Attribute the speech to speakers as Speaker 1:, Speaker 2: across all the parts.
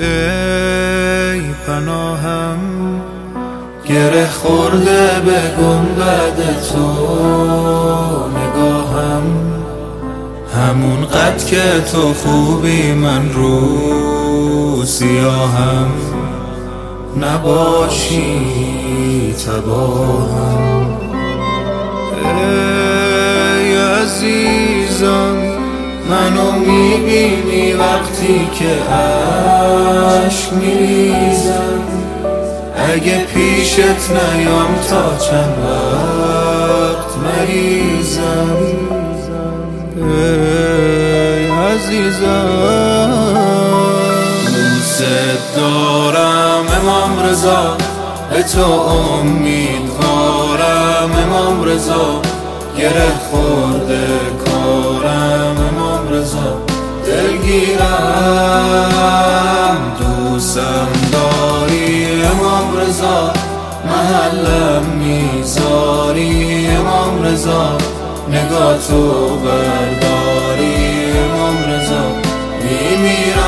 Speaker 1: ای پناهم، گره خورده به گنبد تو نگاهم، همون قد که تو خوبی من رو سیاهم، نباشی تباهم. ای عزیزم، منو میبینی وقتی که عشق میریزم، اگه پیشت نیام تا چند وقت مریزم. ای عزیزم، دوست دارم امام رضا، به تو امیدوارم امام رضا، گره خورده کارم امام رضا، دلگیرم دوستم داری امام رضا، محلم میذاری امام رضا، نگاه تو برداری امام رضا، میمیرم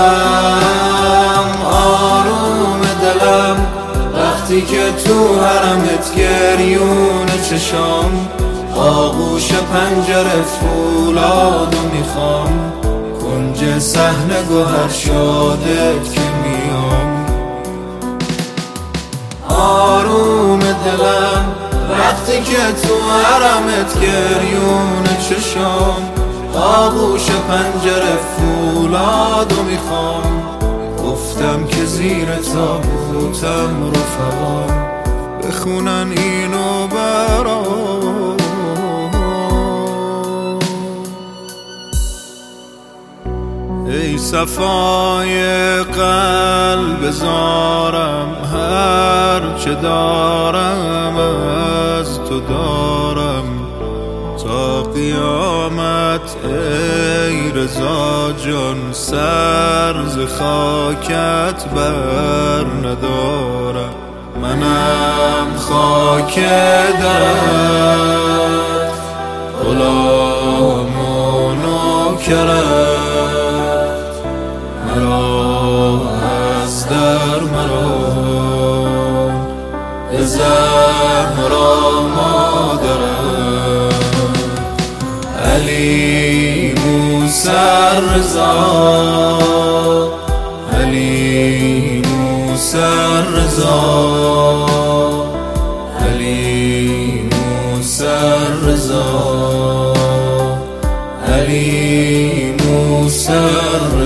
Speaker 1: آروم دلم وقتی که تو حرمت گریون چشام، آغوش پنجره فولادو میخوام، کنج صحنه گوهر شادت که میام. آروم دلم وقتی که تو حرمت گریون چشام، آغوش پنجره فولادو میخوام، گفتم که زیر تابوتم رفقام بخونن اینو برام. ای صفای قلب زارم، هر چه دارم از تو دارم تا قیامت. ای رضا جان، سر ز خاکت بر ندارم، منم خاک درت، غلام و نوکرت، مرا از در مرا به زهرا مادرم، علی موسی رضا، علی موسی رضا، علی موسی رضا، علی موسی رضا.